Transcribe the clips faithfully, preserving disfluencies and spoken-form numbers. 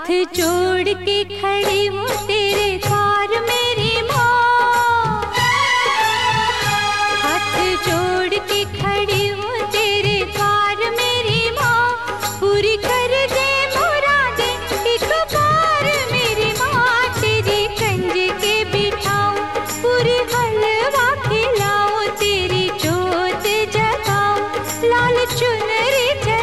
हाथ जोड़ के खड़ी हूँ तेरे द्वार मेरी माँ, हाथ जोड़ के खड़ी हूँ तेरे द्वार मेरी माँ, पूरी कर दे मुरादें एक बार मेरी माँ, तेरी कंज के बिठाऊं पूरी हलवा खिलाऊं, तेरी जोत जगाऊं लाल चुनरी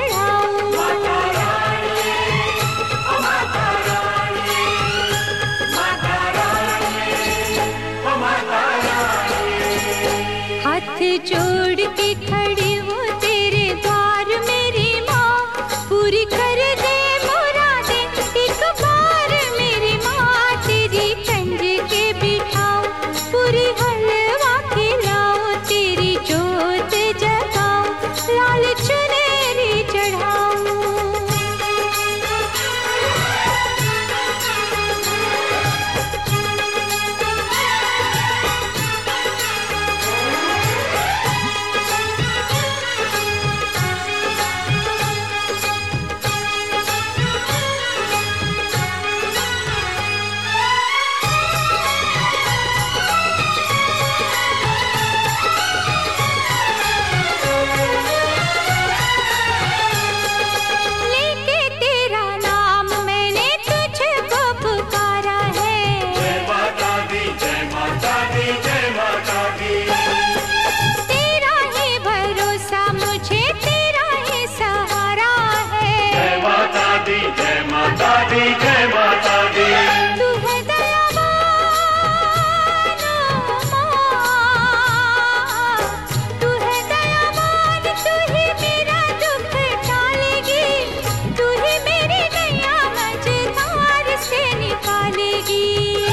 हाथ जोड़ के खड़ी हूँ तेरे द्वार मेरी माँ, पूरी कर दे मुरादें एक बार मेरी माँ, तेरी कंज के बिठाऊं पूरी हलवा खिलाऊं, तेरी जोत जगाऊं लाल चुनरी चढ़ाऊं। जय माता दी, जय माता दी। तू है दयावान माँ, तू है दयावान, तू ही मेरा दुख टालेगी, तू ही मेरी नैया मझधार से निकालेगी,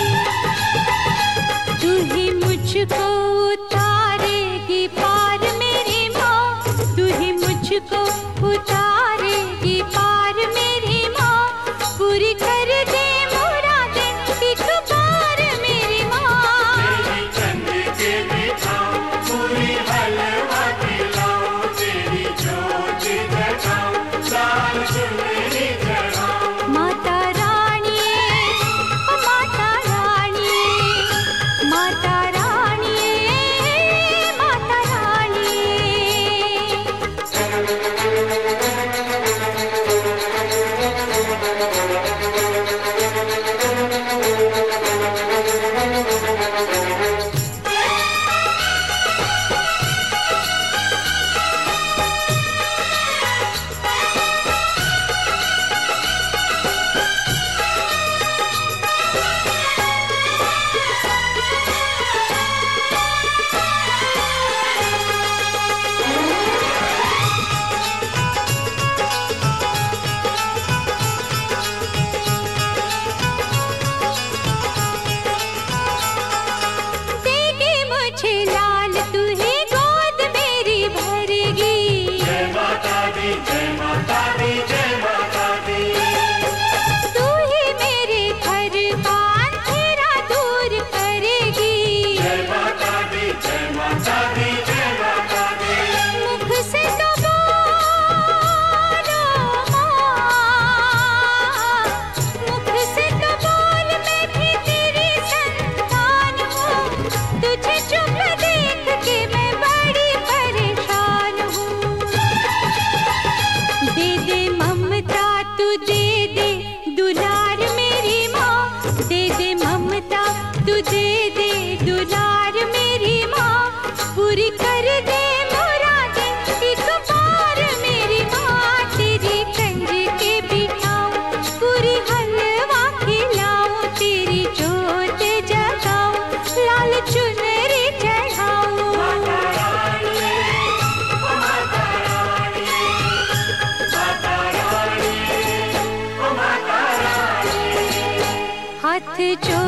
तू ही मुझको उतारेगी पार मेरी माँ, तू ही मुझको उतारेगी पार मेरी माँ, पूरी कर दे मुरादें एक बार मेरी माँ, तेरी कंज के बिठाऊं पूरी हलवा खिलाऊं, तेरी जोत जगाऊं लाल चुनरी चढ़ाऊं। माता रानी ओ माता रानी, माता रानी माता रानी। जय माता दी, जय माता दी। तू ही मेरे घर का अंधेरा दूर करेगी, जय माता दी, जय माता दी, जय माता दी। मुख से तो बोलो माँ, मुख से तो बोल, मैं भी तेरी संतान हूँ, तुझे चुप देख के मैं बड़ी परेशान हूँ, दे दे ममता तू दे दे दुलार मेरी माँ, दे दे ममता तू दे दे दुलार मेरी माँ, पूरी कर दे मुरादें एक बार मेरी माँ, तेरी कंज के बिठाऊं पूरी हलवा खिलाऊं, तेरी जोत जगाऊं लाल चुनरी चढ़ाऊं। हाथ जो